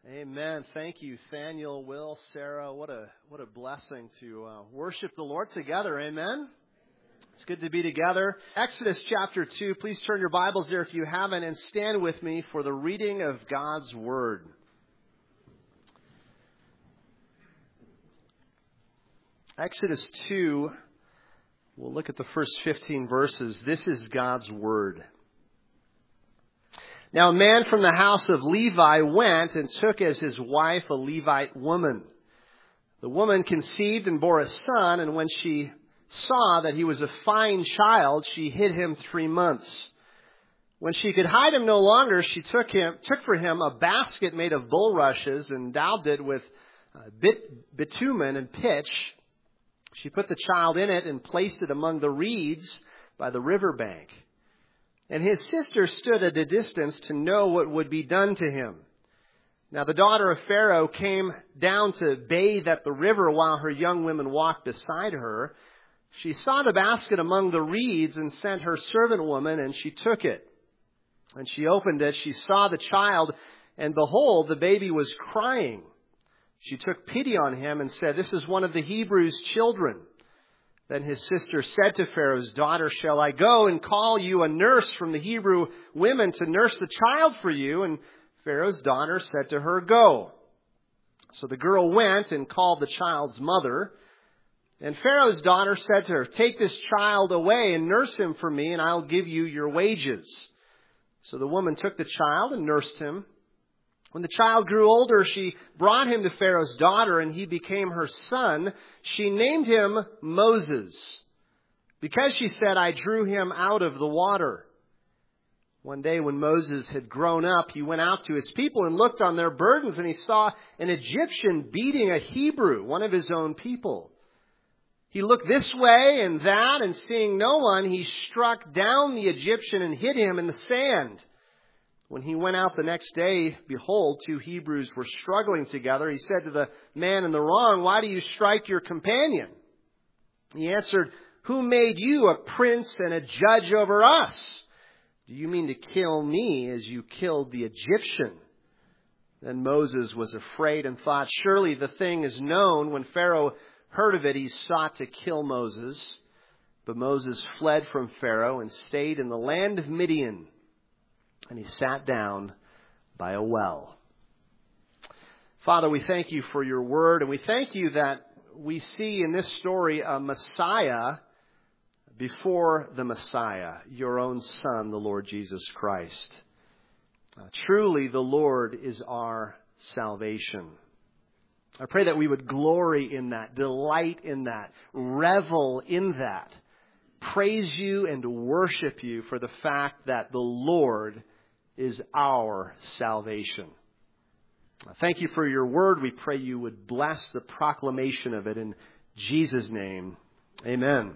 Amen. Thank you, Thaniel, Will, Sarah. What a blessing to worship the Lord together. Amen. It's good to be together. Exodus chapter 2. Please turn your Bibles there if you haven't and stand with me for the reading of God's Word. Exodus 2. We'll look at the first 15 verses. This is God's Word. Now a man from the house of Levi went and took as his wife a Levite woman. The woman conceived and bore a son, and when she saw that he was a fine child, she hid him 3 months. When she could hide him no longer, she took for him a basket made of bulrushes and daubed it with bitumen and pitch. She put the child in it and placed it among the reeds by the river bank. And his sister stood at a distance to know what would be done to him. Now the daughter of Pharaoh came down to bathe at the river while her young women walked beside her. She saw the basket among the reeds and sent her servant woman, and she took it. When she opened it, she saw the child, and behold, the baby was crying. She took pity on him and said, "This is one of the Hebrews' children." Then his sister said to Pharaoh's daughter, "Shall I go and call you a nurse from the Hebrew women to nurse the child for you?" And Pharaoh's daughter said to her, "Go." So the girl went and called the child's mother. And Pharaoh's daughter said to her, "Take this child away and nurse him for me, and I'll give you your wages." So the woman took the child and nursed him. When the child grew older, she brought him to Pharaoh's daughter, and he became her son. She named him Moses, because she said, "I drew him out of the water." One day when Moses had grown up, he went out to his people and looked on their burdens, and he saw an Egyptian beating a Hebrew, one of his own people. He looked this way and that, and seeing no one, he struck down the Egyptian and hid him in the sand. When he went out the next day, behold, 2 Hebrews were struggling together. He said to the man in the wrong, "Why do you strike your companion?" He answered, "Who made you a prince and a judge over us? Do you mean to kill me as you killed the Egyptian?" Then Moses was afraid and thought, "Surely the thing is known." When Pharaoh heard of it, he sought to kill Moses. But Moses fled from Pharaoh and stayed in the land of Midian. And he sat down by a well. Father, we thank you for your word, and we thank you that we see in this story a Messiah before the Messiah, your own Son, the Lord Jesus Christ. Truly, the Lord is our salvation. I pray that we would glory in that, delight in that, revel in that, praise you and worship you for the fact that the Lord is our salvation. Thank you for your word. We pray you would bless the proclamation of it in Jesus' name. Amen.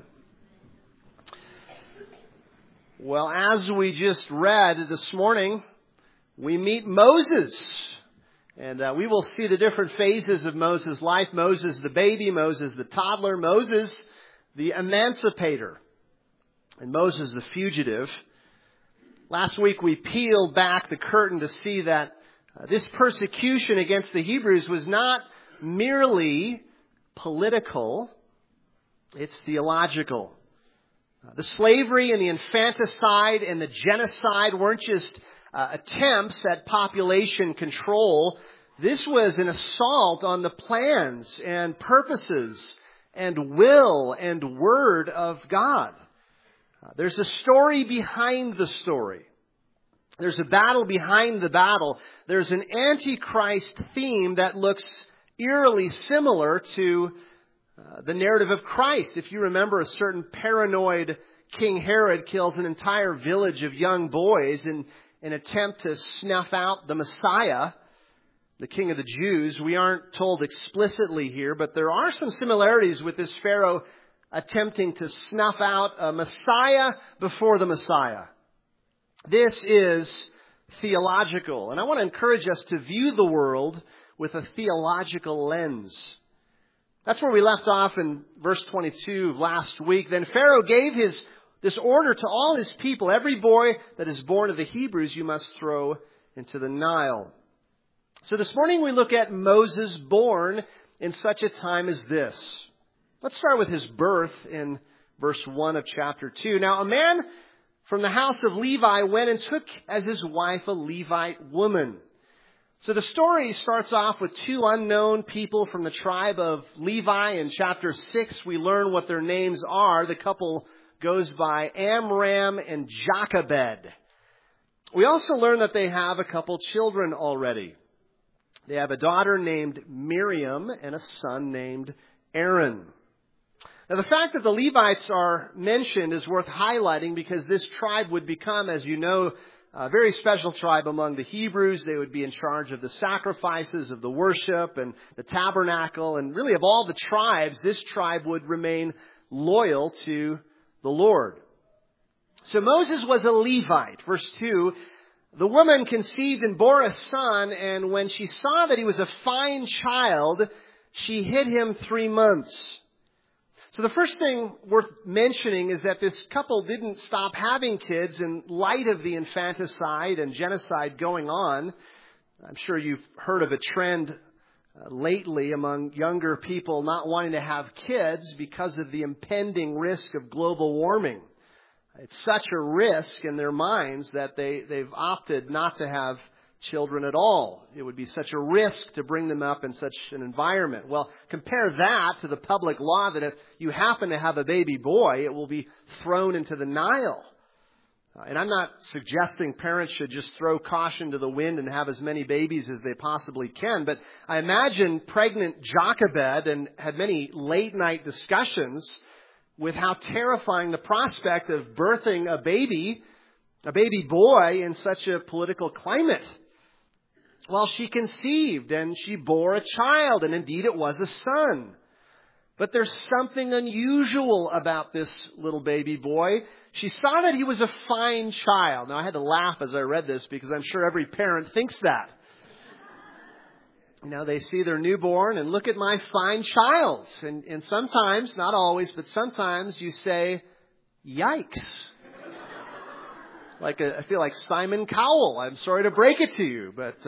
Well, as we just read this morning, we meet Moses. And we will see the different phases of Moses' life. Moses the baby, Moses the toddler, Moses the emancipator, and Moses the fugitive. Last week we peeled back the curtain to see that this persecution against the Hebrews was not merely political, it's theological. The slavery and the infanticide and the genocide weren't just attempts at population control. This was an assault on the plans and purposes and will and word of God. There's a story behind the story. There's a battle behind the battle. There's an Antichrist theme that looks eerily similar to the narrative of Christ. If you remember, a certain paranoid King Herod kills an entire village of young boys in an attempt to snuff out the Messiah, the King of the Jews. We aren't told explicitly here, but there are some similarities with this Pharaoh attempting to snuff out a Messiah before the Messiah. This is theological. And I want to encourage us to view the world with a theological lens. That's where we left off in verse 22 of last week. Then Pharaoh gave this order to all his people: "Every boy that is born of the Hebrews you must throw into the Nile." So this morning we look at Moses born in such a time as this. Let's start with his birth in verse 1 of chapter 2. Now a man from the house of Levi went and took as his wife a Levite woman. So the story starts off with two unknown people from the tribe of Levi. In chapter 6 we learn what their names are. The couple goes by Amram and Jochebed. We also learn that they have a couple children already. They have a daughter named Miriam and a son named Aaron. Now, the fact that the Levites are mentioned is worth highlighting because this tribe would become, as you know, a very special tribe among the Hebrews. They would be in charge of the sacrifices, of the worship, and the tabernacle. And really, of all the tribes, this tribe would remain loyal to the Lord. So Moses was a Levite. Verse 2, the woman conceived and bore a son, and when she saw that he was a fine child, she hid him 3 months. So the first thing worth mentioning is that this couple didn't stop having kids in light of the infanticide and genocide going on. I'm sure you've heard of a trend lately among younger people not wanting to have kids because of the impending risk of global warming. It's such a risk in their minds that they've opted not to have children at all. It would be such a risk to bring them up in such an environment. Well, compare that to the public law that if you happen to have a baby boy, it will be thrown into the Nile. And I'm not suggesting parents should just throw caution to the wind and have as many babies as they possibly can, but I imagine pregnant Jochebed and had many late night discussions with how terrifying the prospect of birthing a baby boy in such a political climate. Well, she conceived and she bore a child, and indeed it was a son. But there's something unusual about this little baby boy. She saw that he was a fine child. Now, I had to laugh as I read this because I'm sure every parent thinks that. You know, they see their newborn and look at my fine child. And sometimes, not always, but sometimes you say, yikes. I feel like Simon Cowell. I'm sorry to break it to you, but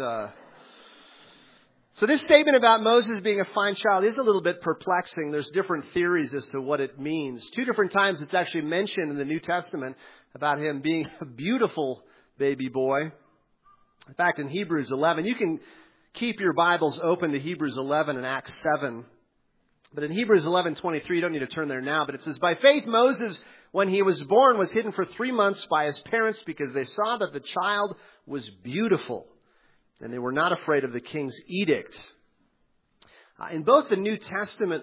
so this statement about Moses being a fine child is a little bit perplexing. There's different theories as to what it means. 2 different times it's actually mentioned in the New Testament about him being a beautiful baby boy. In fact, in Hebrews 11, you can keep your Bibles open to Hebrews 11 and Acts 7. But in Hebrews 11:23, you don't need to turn there now, but it says, by faith Moses, when he was born, was hidden for 3 months by his parents because they saw that the child was beautiful, and they were not afraid of the king's edict. In both the New Testament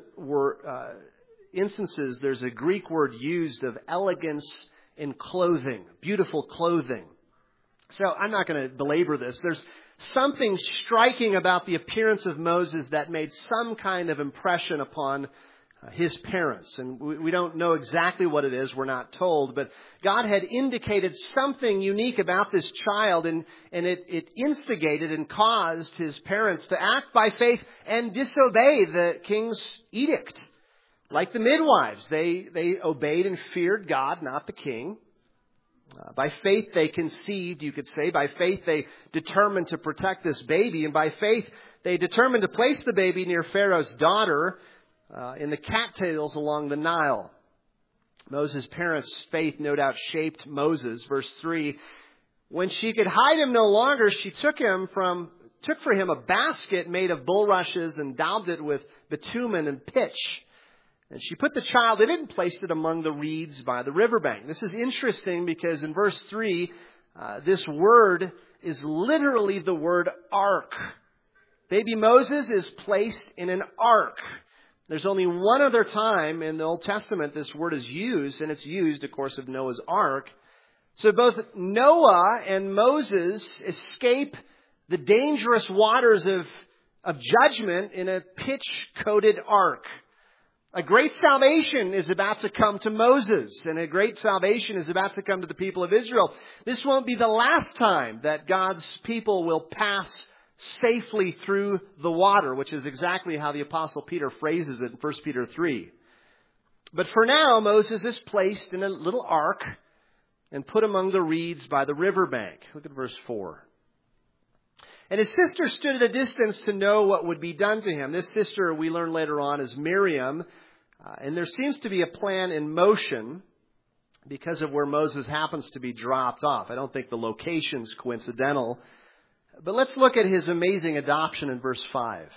instances, there's a Greek word used of elegance in clothing, beautiful clothing. So I'm not going to belabor this. There's something striking about the appearance of Moses that made some kind of impression upon his parents. And we don't know exactly what it is. We're not told. But God had indicated something unique about this child, and it instigated and caused his parents to act by faith and disobey the king's edict. Like the midwives, they obeyed and feared God, not the king. By faith they conceived, you could say. By faith they determined to protect this baby. And by faith they determined to place the baby near Pharaoh's daughter in the cattails along the Nile. Moses' parents' faith no doubt shaped Moses. Verse 3, when she could hide him no longer, she took for him a basket made of bulrushes and daubed it with bitumen and pitch. And she put the child in it and placed it among the reeds by the riverbank. This is interesting because in verse 3, this word is literally the word ark. Baby Moses is placed in an ark. There's only one other time in the Old Testament this word is used, and it's used, of course, of Noah's ark. So both Noah and Moses escape the dangerous waters of judgment in a pitch-coated ark. A great salvation is about to come to Moses, and a great salvation is about to come to the people of Israel. This won't be the last time that God's people will pass safely through the water, which is exactly how the Apostle Peter phrases it in 1 Peter 3. But for now, Moses is placed in a little ark and put among the reeds by the riverbank. Look at verse 4. And his sister stood at a distance to know what would be done to him. This sister, we learn later on, is Miriam. And there seems to be a plan in motion because of where Moses happens to be dropped off. I don't think the location's coincidental. But let's look at his amazing adoption in verse 5.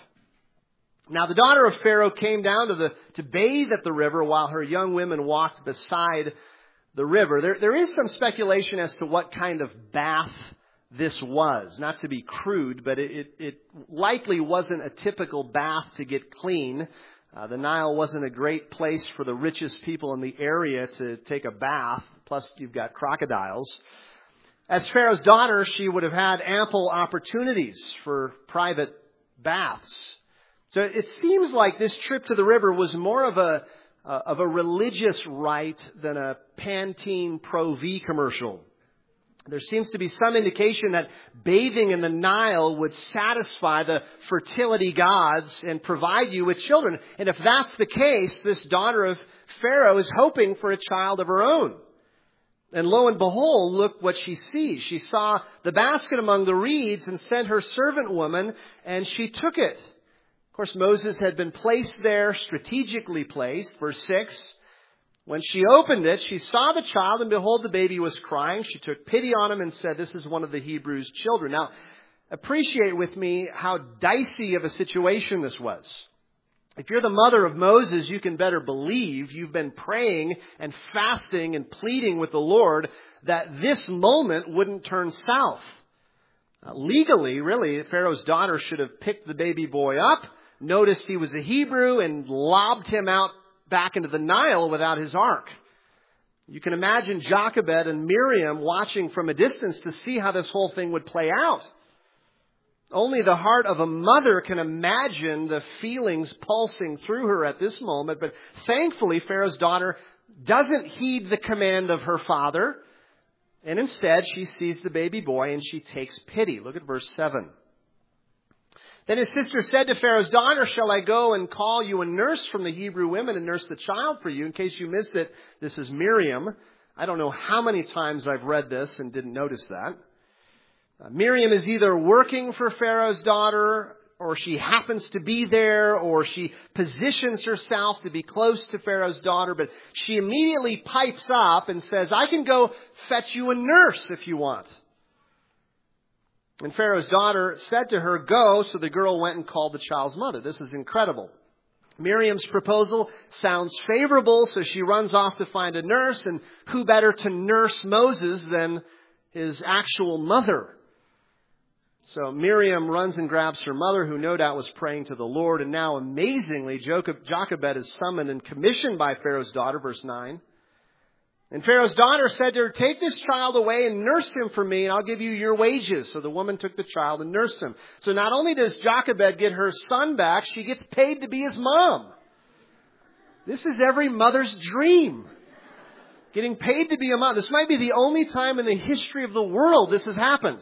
Now the daughter of Pharaoh came down to bathe at the river while her young women walked beside the river. There is some speculation as to what kind of bath this was. Not to be crude, but it likely wasn't a typical bath to get clean. The Nile wasn't a great place for the richest people in the area to take a bath. Plus, you've got crocodiles. As Pharaoh's daughter, she would have had ample opportunities for private baths. So it seems like this trip to the river was more of a religious rite than a Pantene Pro V commercial. There seems to be some indication that bathing in the Nile would satisfy the fertility gods and provide you with children. And if that's the case, this daughter of Pharaoh is hoping for a child of her own. And lo and behold, look what she sees. She saw the basket among the reeds and sent her servant woman, and she took it. Of course, Moses had been placed there, strategically placed. Verse 6, when she opened it, she saw the child, and behold, the baby was crying. She took pity on him and said, this is one of the Hebrews' children. Now, appreciate with me how dicey of a situation this was. If you're the mother of Moses, you can better believe you've been praying and fasting and pleading with the Lord that this moment wouldn't turn south. Legally, really, Pharaoh's daughter should have picked the baby boy up, noticed he was a Hebrew, and lobbed him out back into the Nile without his ark. You can imagine Jochebed and Miriam watching from a distance to see how this whole thing would play out. Only the heart of a mother can imagine the feelings pulsing through her at this moment. But thankfully, Pharaoh's daughter doesn't heed the command of her father. And instead, she sees the baby boy and she takes pity. Look at verse 7. Then his sister said to Pharaoh's daughter, shall I go and call you a nurse from the Hebrew women and nurse the child for you? In case you missed it, this is Miriam. I don't know how many times I've read this and didn't notice that. Miriam is either working for Pharaoh's daughter, or she happens to be there, or she positions herself to be close to Pharaoh's daughter, but she immediately pipes up and says, I can go fetch you a nurse if you want. And Pharaoh's daughter said to her, go, so the girl went and called the child's mother. This is incredible. Miriam's proposal sounds favorable, so she runs off to find a nurse, and who better to nurse Moses than his actual mother? So Miriam runs and grabs her mother, who no doubt was praying to the Lord. And now, amazingly, Jochebed is summoned and commissioned by Pharaoh's daughter, verse 9. And Pharaoh's daughter said to her, take this child away and nurse him for me, and I'll give you your wages. So the woman took the child and nursed him. So not only does Jochebed get her son back, she gets paid to be his mom. This is every mother's dream. Getting paid to be a mom. This might be the only time in the history of the world this has happened.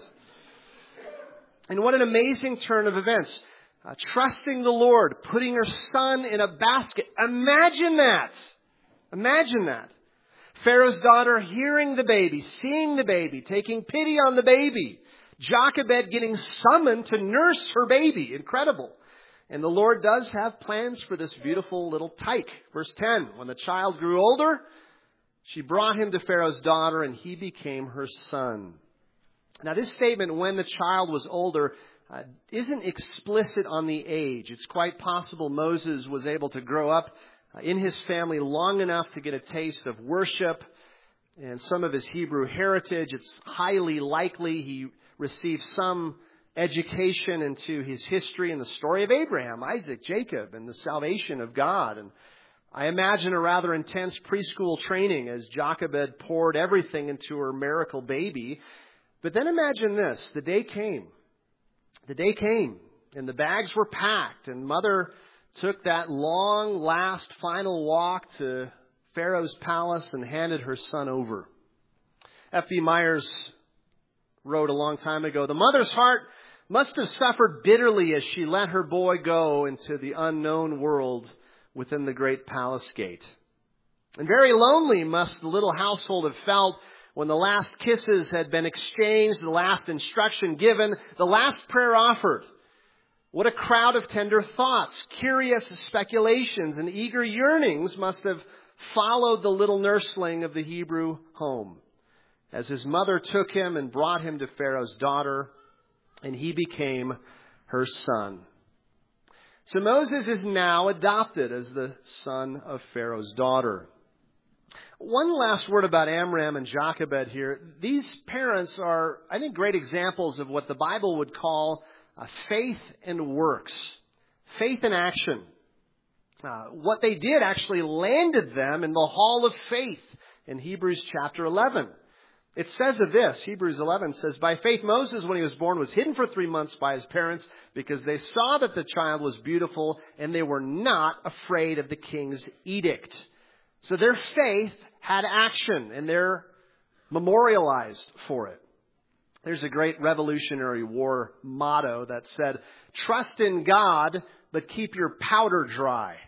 And what an amazing turn of events. Trusting the Lord, putting her son in a basket. Imagine that. Imagine that. Pharaoh's daughter hearing the baby, seeing the baby, taking pity on the baby. Jochebed getting summoned to nurse her baby. Incredible. And the Lord does have plans for this beautiful little tyke. Verse 10, when the child grew older, she brought him to Pharaoh's daughter, and he became her son. Now, this statement, when the child was older, isn't explicit on the age. It's quite possible Moses was able to grow up in his family long enough to get a taste of worship and some of his Hebrew heritage. It's highly likely he received some education into his history and the story of Abraham, Isaac, Jacob, and the salvation of God. And I imagine a rather intense preschool training as Jochebed poured everything into her miracle baby. But then imagine this. The day came. The day came, and the bags were packed, and Mother took that long, last, final walk to Pharaoh's palace and handed her son over. F.B. Myers wrote a long time ago, the mother's heart must have suffered bitterly as she let her boy go into the unknown world within the great palace gate. And very lonely must the little household have felt when the last kisses had been exchanged, the last instruction given, the last prayer offered. What a crowd of tender thoughts, curious speculations, and eager yearnings must have followed the little nursling of the Hebrew home, as his mother took him and brought him to Pharaoh's daughter, and he became her son. So Moses is now adopted as the son of Pharaoh's daughter. One last word about Amram and Jochebed here. These parents are, I think, great examples of what the Bible would call faith and works, faith and action. What they did actually landed them in the hall of faith in Hebrews chapter 11. It says of this, Hebrews 11 says, by faith Moses, when he was born, was hidden for 3 months by his parents because they saw that the child was beautiful and they were not afraid of the king's edict. So their faith had action and they're memorialized for it. There's a great Revolutionary War motto that said, trust in God, but keep your powder dry.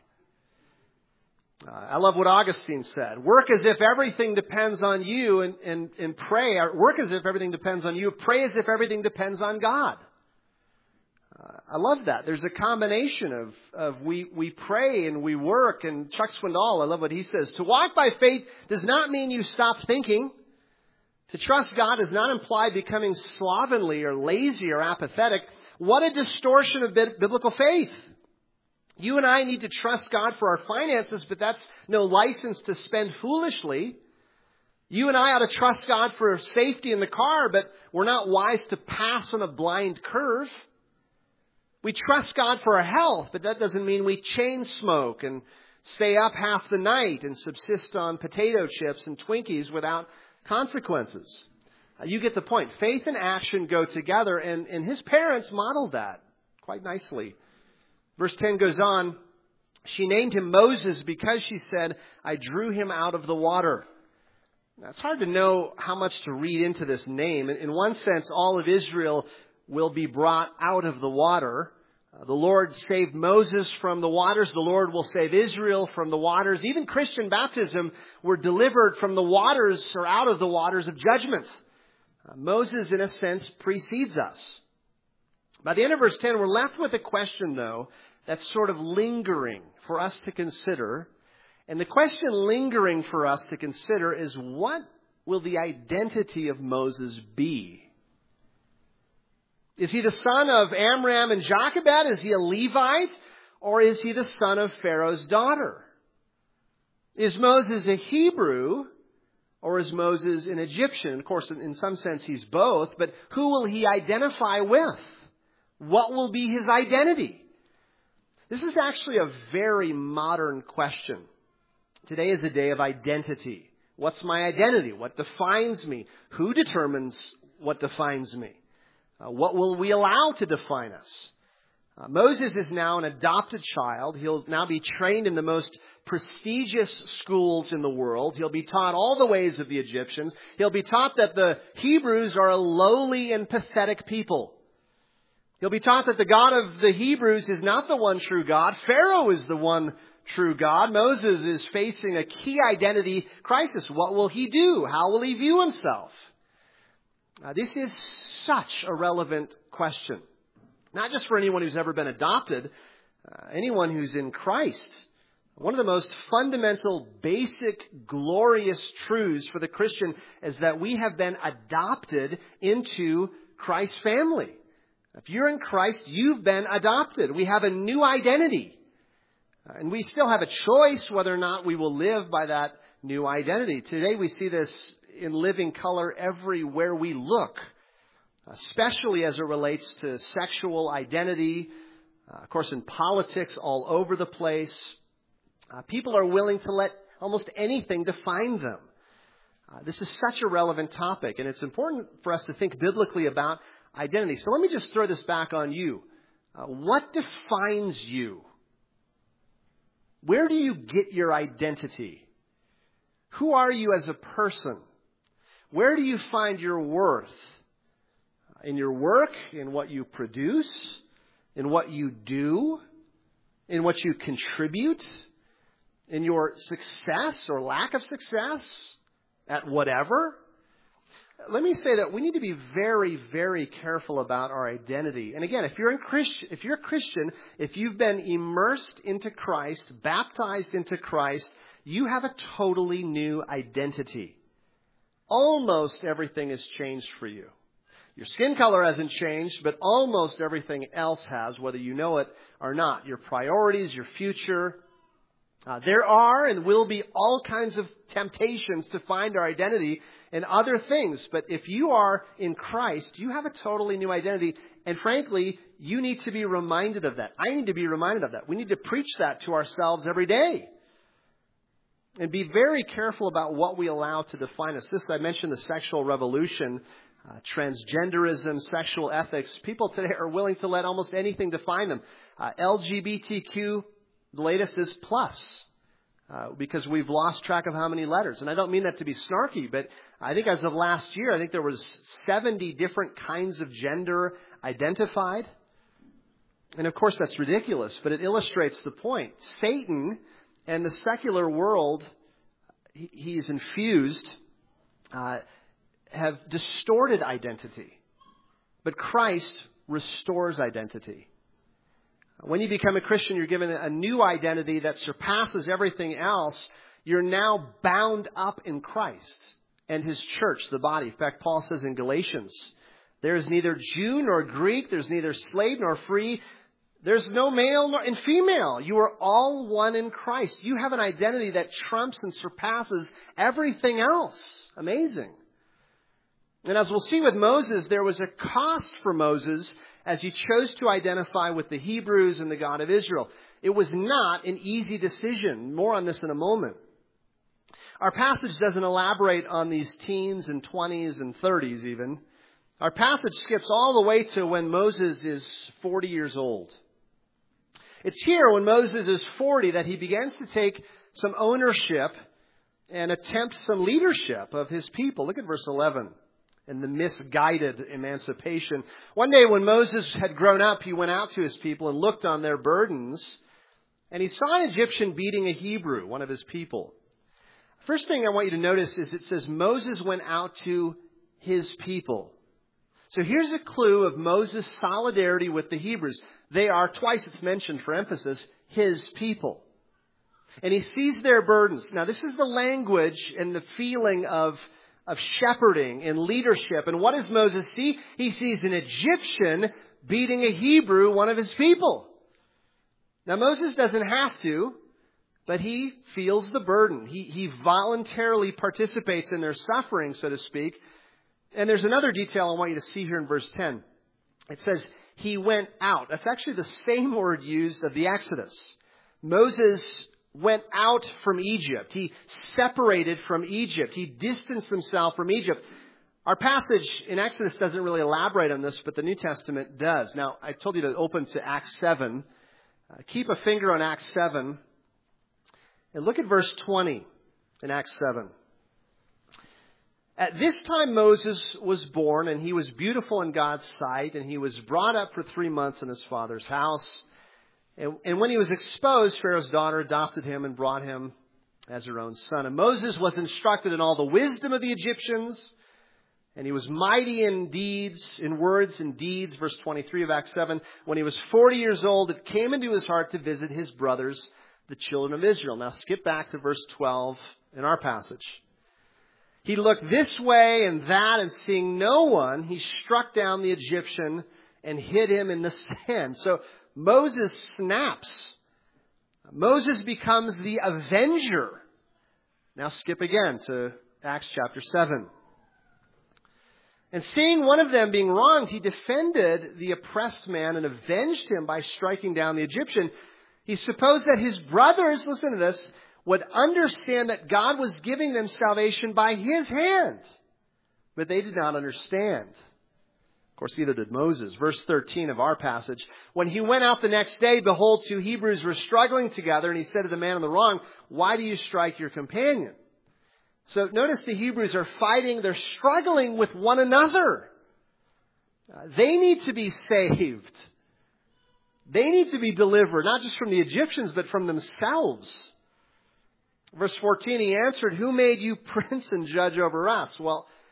I love what Augustine said. Work as if everything depends on you and pray. Work as if everything depends on you. Pray as if everything depends on God. I love that. There's a combination of we pray and we work. And Chuck Swindoll, I love what he says. To walk by faith does not mean you stop thinking. To trust God does not imply becoming slovenly or lazy or apathetic. What a distortion of biblical faith. You and I need to trust God for our finances, but that's no license to spend foolishly. You and I ought to trust God for safety in the car, but we're not wise to pass on a blind curve. We trust God for our health, but that doesn't mean we chain smoke and stay up half the night and subsist on potato chips and Twinkies without consequences. You get the point. Faith and action go together, and his parents modeled that quite nicely. Verse 10 goes on, she named him Moses because she said, I drew him out of the water. Now, it's hard to know how much to read into this name. In one sense, all of Israel will be brought out of the water. The Lord saved Moses from the waters. The Lord will save Israel from the waters. Even Christian baptism were delivered from the waters or out of the waters of judgment. Moses, in a sense, precedes us. By the end of verse 10, we're left with a question, though, that's sort of lingering for us to consider. And the question lingering for us to consider is, what will the identity of Moses be? Is he the son of Amram and Jochebed? Is he a Levite? Or is he the son of Pharaoh's daughter? Is Moses a Hebrew? Or is Moses an Egyptian? Of course, in some sense, he's both. But who will he identify with? What will be his identity? This is actually a very modern question. Today is a day of identity. What's my identity? What defines me? Who determines what defines me? What will we allow to define us? Moses is now an adopted child. He'll now be trained in the most prestigious schools in the world. He'll be taught all the ways of the Egyptians. He'll be taught that the Hebrews are a lowly and pathetic people. He'll be taught that the God of the Hebrews is not the one true God. Pharaoh is the one true God. Moses is facing a key identity crisis. What will he do? How will he view himself? This is such a relevant question. Not just for anyone who's ever been adopted, anyone who's in Christ. One of the most fundamental, basic, glorious truths for the Christian is that we have been adopted into Christ's family. If you're in Christ, you've been adopted. We have a new identity. And we still have a choice whether or not we will live by that new identity. Today we see this in living color everywhere we look, especially as it relates to sexual identity. Of course, in politics all over the place. People are willing to let almost anything define them. This is such a relevant topic, and it's important for us to think biblically about identity. So let me just throw this back on you. What defines you? Where do you get your identity? Who are you as a person? Where do you find your worth? In your work, in what you produce, in what you do, in what you contribute, in your success or lack of success, at whatever? let me say that we need to be very, very careful about our identity. And again, if you're a Christian, if you've been immersed into Christ, baptized into Christ, you have a totally new identity. Almost everything has changed for you. Your skin color hasn't changed, but almost everything else has, whether you know it or not. Your priorities, your future. There are and will be all kinds of temptations to find our identity in other things. But if you are in Christ, you have a totally new identity. And frankly, you need to be reminded of that. I need to be reminded of that. We need to preach that to ourselves every day. And be very careful about what we allow to define us. I mentioned the sexual revolution, transgenderism, sexual ethics. People today are willing to let almost anything define them. LGBTQ, the latest is plus, because we've lost track of how many letters. And I don't mean that to be snarky, but I think as of last year, I think there was 70 different kinds of gender identified. And of course, that's ridiculous, but it illustrates the point. Satan and the secular world he's infused have distorted identity. But Christ restores identity. When you become a Christian, you're given a new identity that surpasses everything else. You're now bound up in Christ and His church, the body. In fact, Paul says in Galatians, there is neither Jew nor Greek, there's neither slave nor free, there's no male nor female. You are all one in Christ. You have an identity that trumps and surpasses everything else. Amazing. And as we'll see with Moses, there was a cost for Moses as he chose to identify with the Hebrews and the God of Israel. It was not an easy decision. More on this in a moment. Our passage doesn't elaborate on these teens and 20s and 30s even. Our passage skips all the way to when Moses is 40 years old. It's here when Moses is 40 that he begins to take some ownership and attempt some leadership of his people. Look at verse 11. And the misguided emancipation. One day when Moses had grown up, he went out to his people and looked on their burdens. And he saw an Egyptian beating a Hebrew, one of his people. First thing I want you to notice is it says Moses went out to his people. So here's a clue of Moses' solidarity with the Hebrews. They are, twice it's mentioned for emphasis, his people. And he sees their burdens. Now this is the language and the feeling of shepherding and leadership. And what does Moses see? He sees an Egyptian beating a Hebrew, one of his people. Now Moses doesn't have to, but he feels the burden. He voluntarily participates in their suffering, so to speak. And there's another detail I want you to see here in verse 10. It says, he went out. That's actually the same word used of the Exodus. Moses went out from Egypt. He separated from Egypt. He distanced himself from Egypt. Our passage in Exodus doesn't really elaborate on this, but the New Testament does. Now, I told you to open to Acts 7. Keep a finger on Acts 7. And look at verse 20 in Acts 7. At this time Moses was born, and he was beautiful in God's sight, and he was brought up for 3 months in his father's house. And when he was exposed, Pharaoh's daughter adopted him and brought him as her own son. And Moses was instructed in all the wisdom of the Egyptians, and he was mighty in deeds, in words and deeds. Verse 23 of Acts 7. When he was 40 years old, it came into his heart to visit his brothers, the children of Israel. Now skip back to verse 12 in our passage. He looked this way and that, and seeing no one, he struck down the Egyptian and hid him in the sand. So Moses snaps. Moses becomes the avenger. Now skip again to Acts chapter 7. And seeing one of them being wronged, he defended the oppressed man and avenged him by striking down the Egyptian. He supposed that his brothers, listen to this, would understand that God was giving them salvation by his hand. But they did not understand. Of course, neither did Moses. Verse 13 of our passage. When he went out the next day, behold, 2 Hebrews were struggling together, and he said to the man in the wrong, why do you strike your companion? So notice the Hebrews are fighting. They're struggling with one another. They need to be saved. They need to be delivered, not just from the Egyptians, but from themselves. Verse 14, he answered, who made you prince and judge over us? Well,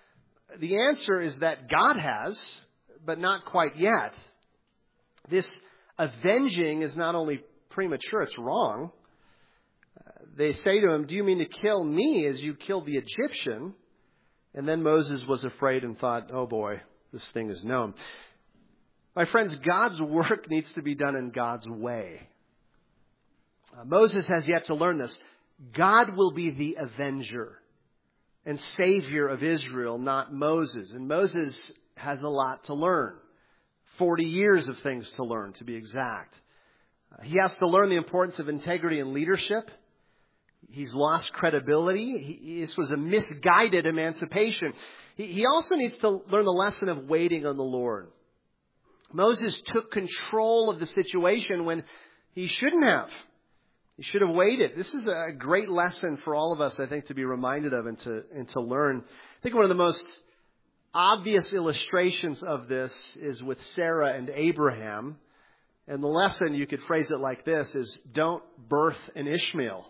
The answer is that God has, but not quite yet. This avenging is not only premature, it's wrong. They say to him, "Do you mean to kill me as you killed the Egyptian?" And then Moses was afraid and thought, "Oh boy, this thing is known." My friends, God's work needs to be done in God's way. Moses has yet to learn this. God will be the avenger and savior of Israel, not Moses. And Moses has a lot to learn. 40 years of things to learn, to be exact. He has to learn the importance of integrity and leadership. He's lost credibility. This was a misguided emancipation. He also needs to learn the lesson of waiting on the Lord. Moses took control of the situation when he shouldn't have. He should have waited. This is a great lesson for all of us, I think, to be reminded of and to learn. I think one of the most obvious illustrations of this is with Sarah and Abraham. And the lesson, you could phrase it like this, is don't birth an Ishmael.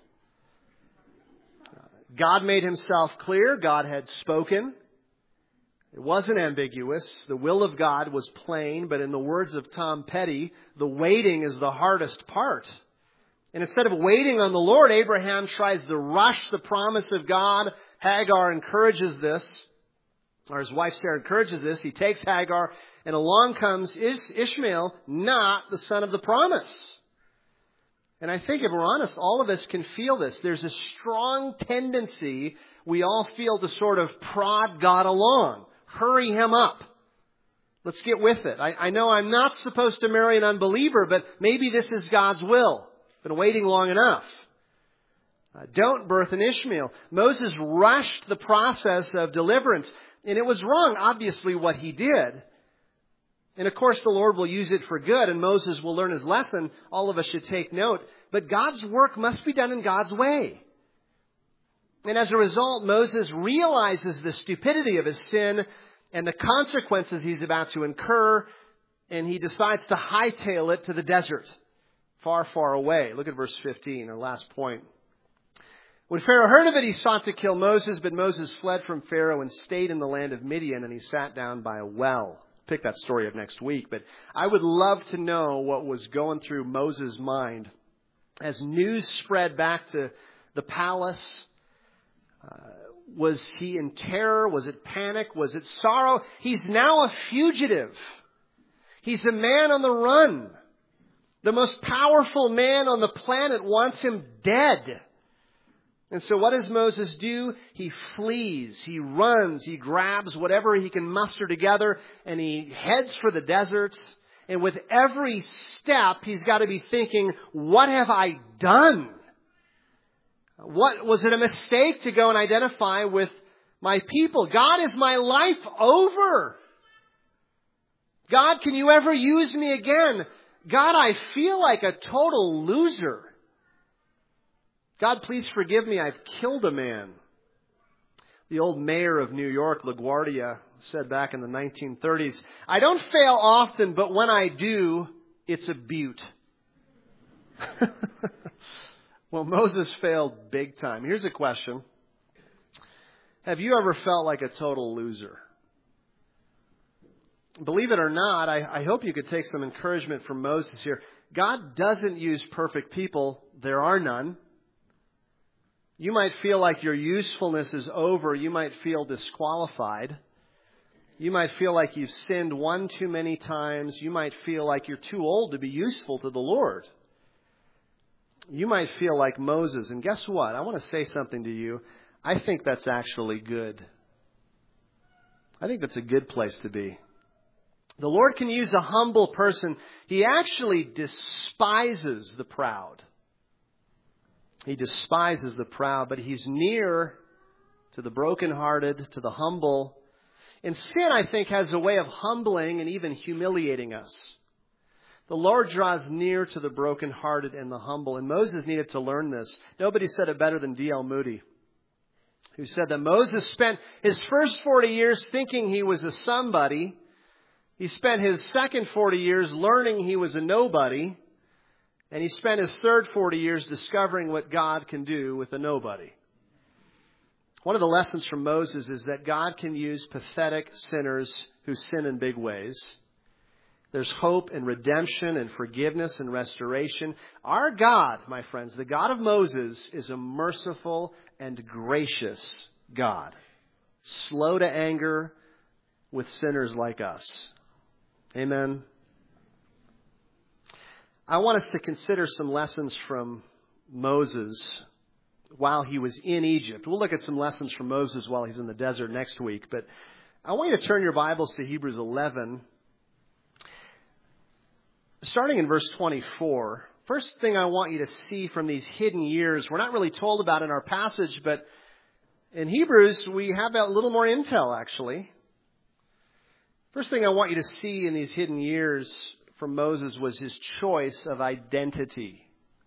God made himself clear. God had spoken. It wasn't ambiguous. The will of God was plain, but in the words of Tom Petty, the waiting is the hardest part. And instead of waiting on the Lord, Abraham tries to rush the promise of God. Hagar encourages this, or his wife Sarah encourages this. He takes Hagar, and along comes Ishmael, not the son of the promise. And I think if we're honest, all of us can feel this. There's a strong tendency we all feel to sort of prod God along. Hurry him up. Let's get with it. I know I'm not supposed to marry an unbeliever, but maybe this is God's will. Been waiting long enough. Don't birth an Ishmael. Moses rushed the process of deliverance. And it was wrong, obviously, what he did. And of course, the Lord will use it for good, and Moses will learn his lesson. All of us should take note. But God's work must be done in God's way. And as a result, Moses realizes the stupidity of his sin and the consequences he's about to incur, and he decides to hightail it to the desert, far, far away. Look at verse 15, our last point. When Pharaoh heard of it, he sought to kill Moses, but Moses fled from Pharaoh and stayed in the land of Midian, and he sat down by a well. Pick that story up next week, but I would love to know what was going through Moses' mind as news spread back to the palace. Was he in terror? Was it panic? Was it sorrow? He's now a fugitive. He's a man on the run. The most powerful man on the planet wants him dead. And so what does Moses do? He flees, he runs, he grabs whatever he can muster together, and he heads for the desert. And with every step, he's got to be thinking, what have I done? Was it a mistake to go and identify with my people? God, is my life over? God, can you ever use me again? God, I feel like a total loser. God, please forgive me. I've killed a man. The old mayor of New York, LaGuardia, said back in the 1930s, I don't fail often, but when I do, it's a beaut. Well, Moses failed big time. Here's a question. Have you ever felt like a total loser? Believe it or not, I hope you could take some encouragement from Moses here. God doesn't use perfect people. There are none. You might feel like your usefulness is over. You might feel disqualified. You might feel like you've sinned one too many times. You might feel like you're too old to be useful to the Lord. You might feel like Moses. And guess what? I want to say something to you. I think that's actually good. I think that's a good place to be. The Lord can use a humble person. He actually despises the proud. He despises the proud, but He's near to the brokenhearted, to the humble. And sin, I think, has a way of humbling and even humiliating us. The Lord draws near to the brokenhearted and the humble. And Moses needed to learn this. Nobody said it better than D.L. Moody, who said that Moses spent his first 40 years thinking he was a somebody. He spent his second 40 years learning he was a nobody. And he spent his third 40 years discovering what God can do with a nobody. One of the lessons from Moses is that God can use pathetic sinners who sin in big ways. There's hope and redemption and forgiveness and restoration. Our God, my friends, the God of Moses, is a merciful and gracious God, slow to anger with sinners like us. Amen. I want us to consider some lessons from Moses while he was in Egypt. We'll look at some lessons from Moses while he's in the desert next week. But I want you to turn your Bibles to Hebrews 11. Starting in verse 24, first thing I want you to see from these hidden years, we're not really told about in our passage, but in Hebrews we have a little more intel actually. First thing I want you to see in these hidden years from Moses was his choice of identity.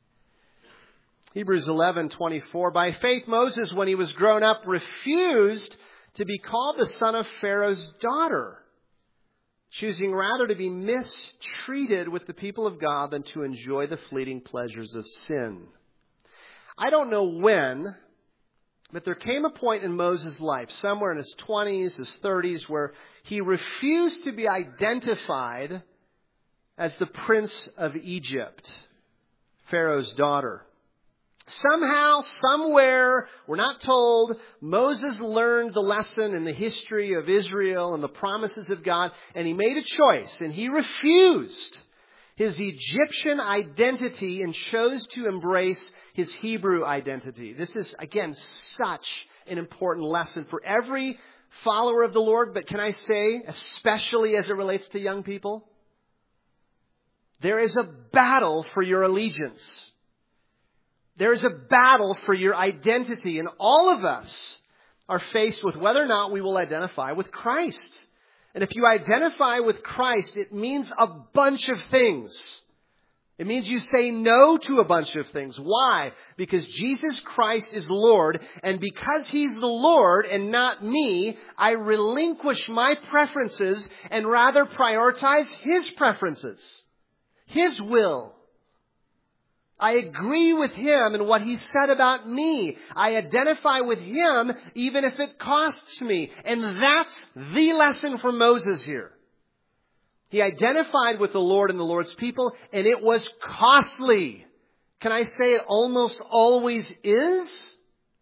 Hebrews 11:24, by faith Moses, when he was grown up, refused to be called the son of Pharaoh's daughter, choosing rather to be mistreated with the people of God than to enjoy the fleeting pleasures of sin. I don't know when, but there came a point in Moses' life, somewhere in his 20s, his 30s, where he refused to be identified as the prince of Egypt, Pharaoh's daughter. Somehow, somewhere, we're not told, Moses learned the lesson in the history of Israel and the promises of God, and he made a choice, and he refused his Egyptian identity and chose to embrace his Hebrew identity. This is, again, such an important lesson for every follower of the Lord, but can I say, especially as it relates to young people, there is a battle for your allegiance. There is a battle for your identity, and all of us are faced with whether or not we will identify with Christ. And if you identify with Christ, it means a bunch of things. It means you say no to a bunch of things. Why? Because Jesus Christ is Lord, and because He's the Lord and not me, I relinquish my preferences and rather prioritize His preferences, His will. I agree with Him and what He said about me. I identify with Him even if it costs me. And that's the lesson from Moses here. He identified with the Lord and the Lord's people, and it was costly. Can I say it almost always is?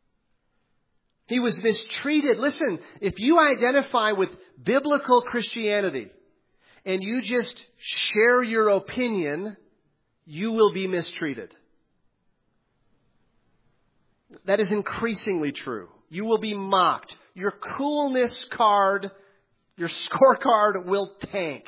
He was mistreated. Listen, if you identify with biblical Christianity and you just share your opinion, you will be mistreated. That is increasingly true. You will be mocked. Your coolness card, your scorecard will tank.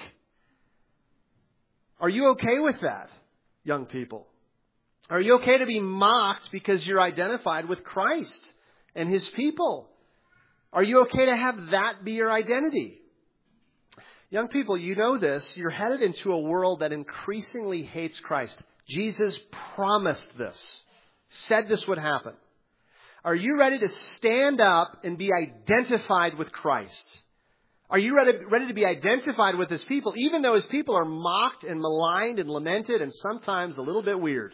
Are you okay with that, young people? Are you okay to be mocked because you're identified with Christ and His people? Are you okay to have that be your identity? Young people, you know this. You're headed into a world that increasingly hates Christ. Jesus promised this, said this would happen. Are you ready to stand up and be identified with Christ? Are you ready to be identified with His people, even though His people are mocked and maligned and lamented and sometimes a little bit weird?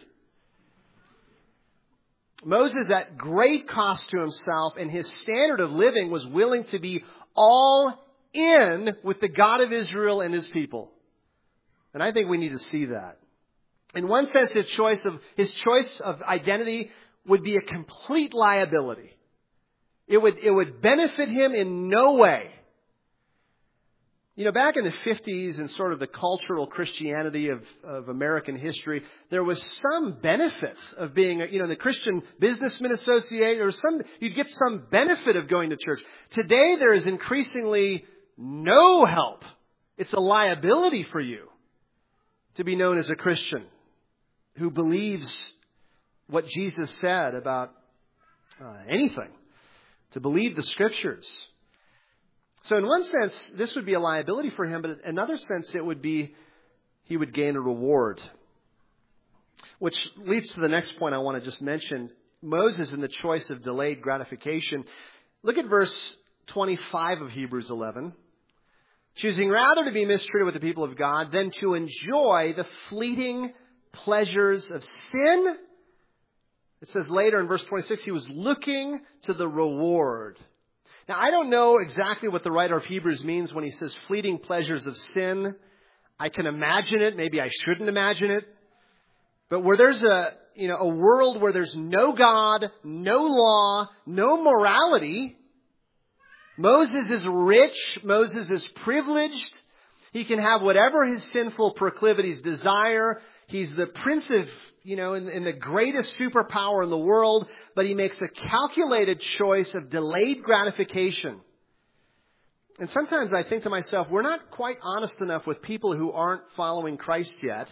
Moses, at great cost to himself and his standard of living, was willing to be all in with the God of Israel and His people. And I think we need to see that. In one sense, his choice of identity would be a complete liability. It would benefit him in no way. You know, back in the 50s and sort of the cultural Christianity of American history, there was some benefit of being, the Christian Businessmen Association, you'd get some benefit of going to church. Today, there is increasingly no help. It's a liability for you to be known as a Christian who believes what Jesus said about anything, to believe the Scriptures. So in one sense, this would be a liability for him, but in another sense, it would be he would gain a reward. Which leads to the next point I want to just mention. Moses in the choice of delayed gratification. Look at verse 25 of Hebrews 11. Choosing rather to be mistreated with the people of God than to enjoy the fleeting pleasures of sin. It says later in verse 26, he was looking to the reward. Now, I don't know exactly what the writer of Hebrews means when he says fleeting pleasures of sin. I can imagine it. Maybe I shouldn't imagine it. But where there's a world where there's no God, no law, no morality, Moses is rich. Moses is privileged. He can have whatever his sinful proclivities desire. He's the prince of, in the greatest superpower in the world, but he makes a calculated choice of delayed gratification. And sometimes I think to myself, we're not quite honest enough with people who aren't following Christ yet.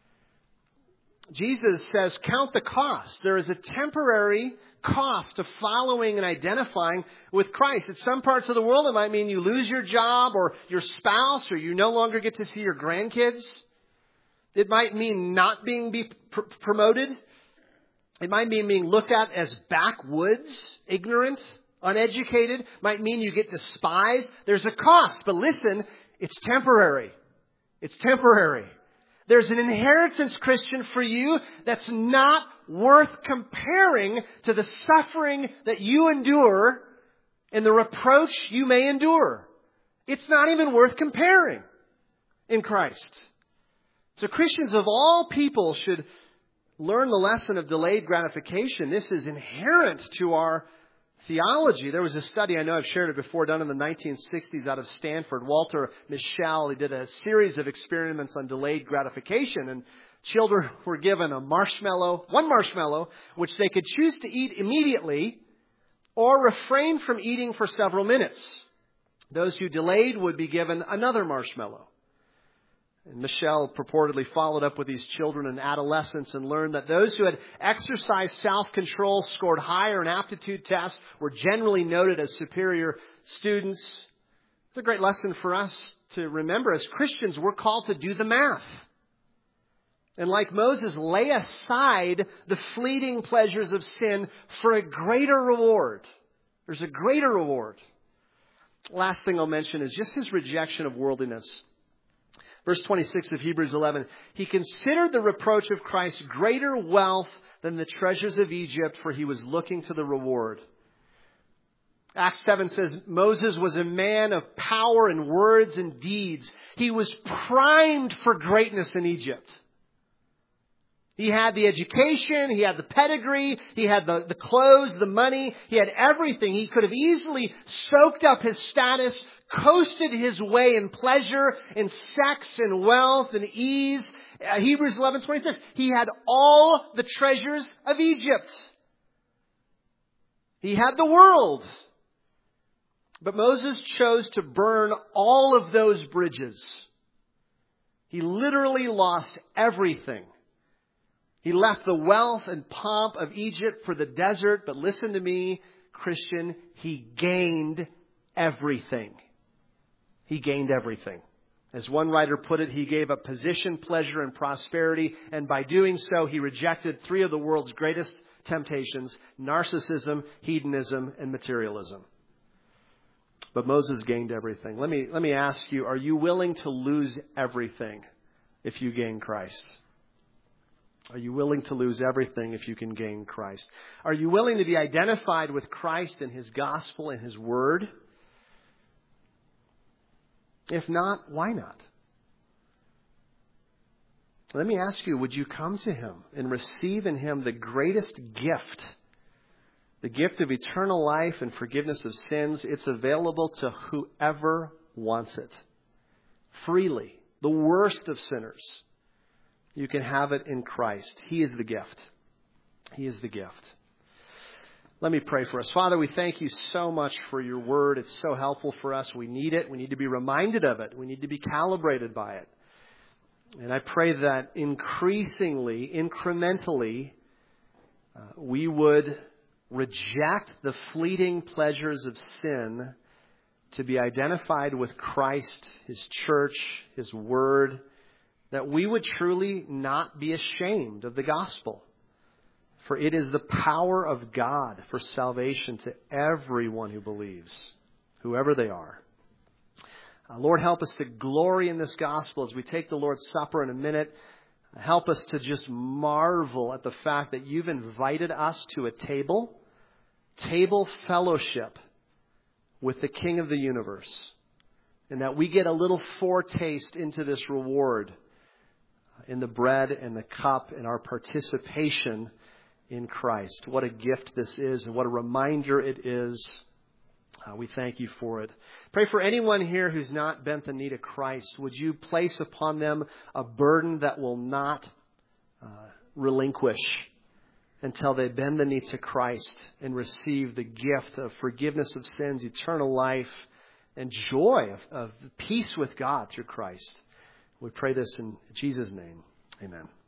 Jesus says, count the cost. There is a temporary cost of following and identifying with Christ. In some parts of the world, it might mean you lose your job or your spouse, or you no longer get to see your grandkids. It might mean not being promoted. It might mean being looked at as backwoods, ignorant, uneducated. It might mean you get despised. There's a cost, but listen, it's temporary. It's temporary. There's an inheritance, Christian, for you that's not worth comparing to the suffering that you endure and the reproach you may endure. It's not even worth comparing in Christ. So Christians of all people should learn the lesson of delayed gratification. This is inherent to our theology. There was a study, I know I've shared it before, done in the 1960s out of Stanford. Walter Mischel, he did a series of experiments on delayed gratification, and children were given one marshmallow, which they could choose to eat immediately or refrain from eating for several minutes. Those who delayed would be given another marshmallow. And Michelle purportedly followed up with these children in adolescence and learned that those who had exercised self-control, scored higher in aptitude tests, were generally noted as superior students. It's a great lesson for us to remember. As Christians, we're called to do the math. And like Moses, lay aside the fleeting pleasures of sin for a greater reward. There's a greater reward. Last thing I'll mention is just his rejection of worldliness. Verse 26 of Hebrews 11, he considered the reproach of Christ greater wealth than the treasures of Egypt, for he was looking to the reward. Acts 7 says, Moses was a man of power in words and deeds. He was primed for greatness in Egypt. He had the education, he had the pedigree, he had the clothes, the money, he had everything. He could have easily soaked up his status, coasted his way in pleasure, in sex, and wealth, and ease. Hebrews 11:26. He had all the treasures of Egypt. He had the world. But Moses chose to burn all of those bridges. He literally lost everything. He left the wealth and pomp of Egypt for the desert. But listen to me, Christian, he gained everything. He gained everything. As one writer put it, he gave up position, pleasure, and prosperity. And by doing so, he rejected three of the world's greatest temptations: narcissism, hedonism, and materialism. But Moses gained everything. Let me ask you, are you willing to lose everything if you gain Christ? Are you willing to lose everything if you can gain Christ? Are you willing to be identified with Christ and His gospel and His word? If not, why not? Let me ask you, would you come to Him and receive in Him the greatest gift? The gift of eternal life and forgiveness of sins. It's available to whoever wants it. Freely. The worst of sinners. You can have it in Christ. He is the gift. He is the gift. Let me pray for us. Father, we thank you so much for your word. It's so helpful for us. We need it. We need to be reminded of it. We need to be calibrated by it. And I pray that increasingly, incrementally, we would reject the fleeting pleasures of sin to be identified with Christ, His church, His word, that we would truly not be ashamed of the gospel. For it is the power of God for salvation to everyone who believes, whoever they are. Lord, help us to glory in this gospel as we take the Lord's Supper in a minute. Help us to just marvel at the fact that you've invited us to a table fellowship with the King of the universe, and that we get a little foretaste into this reward in the bread and the cup and our participation in Christ. What a gift this is, and what a reminder it is. We thank you for it. Pray for anyone here who's not bent the knee to Christ. Would you place upon them a burden that will not relinquish until they bend the knee to Christ and receive the gift of forgiveness of sins, eternal life, and joy of peace with God through Christ. We pray this in Jesus' name. Amen.